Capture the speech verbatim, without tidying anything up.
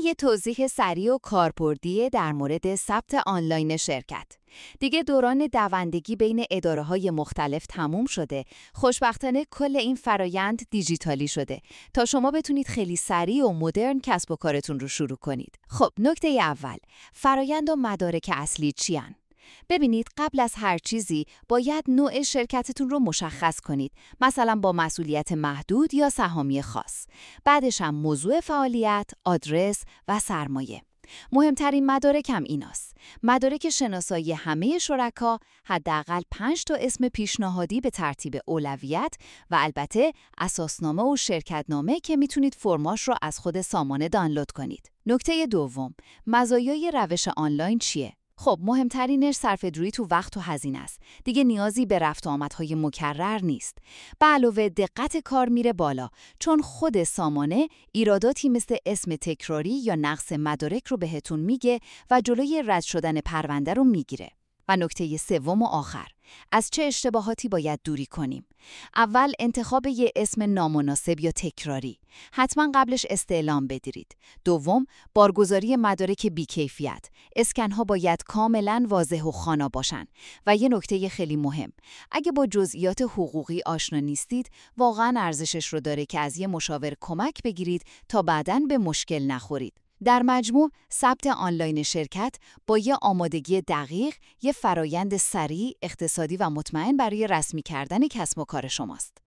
یه توضیح سریع و کاربردی در مورد ثبت آنلاین شرکت. دیگه دوران دوندگی بین اداره‌های مختلف تموم شده. خوشبختانه کل این فرایند دیجیتالی شده تا شما بتونید خیلی سریع و مدرن کسب و کارتون رو شروع کنید. خب نکته اول، فرایند و مدارک اصلی چیان؟ ببینید، قبل از هر چیزی باید نوع شرکتتون رو مشخص کنید، مثلا با مسئولیت محدود یا سهامی خاص. بعدش هم موضوع فعالیت، آدرس و سرمایه. مهمترین مدارک هم ایناست: مدارک شناسایی همه شرکا، حداقل پنج تا اسم پیشنهادی به ترتیب اولویت و البته اساسنامه و شرکتنامه که میتونید فرماش رو از خود سامانه دانلود کنید. نکته دوم، مزایای روش آنلاین چیه؟ خب مهمترینش صرفه‌جویی تو وقت و هزینه است. دیگه نیازی به رفت و آمدهای مکرر نیست. به علاوه دقت کار میره بالا، چون خود سامانه ایراداتی مثل اسم تکراری یا نقص مدارک رو بهتون میگه و جلوی رد شدن پرونده رو میگیره. و نکته سوم و آخر، از چه اشتباهاتی باید دوری کنیم؟ اول، انتخاب یه اسم نامناسب یا تکراری. حتما قبلش استعلام بدید. دوم، بارگذاری مدارک بیکیفیت. اسکن‌ها باید کاملا واضح و خوانا باشن. و یه نکته خیلی مهم، اگه با جزئیات حقوقی آشنا نیستید، واقعا ارزشش رو داره که از یه مشاور کمک بگیرید تا بعداً به مشکل نخورید. در مجموع، ثبت آنلاین شرکت با یه آمادگی دقیق، یه فرایند سریع، اقتصادی و مطمئن برای رسمی کردن کسب و کار شماست.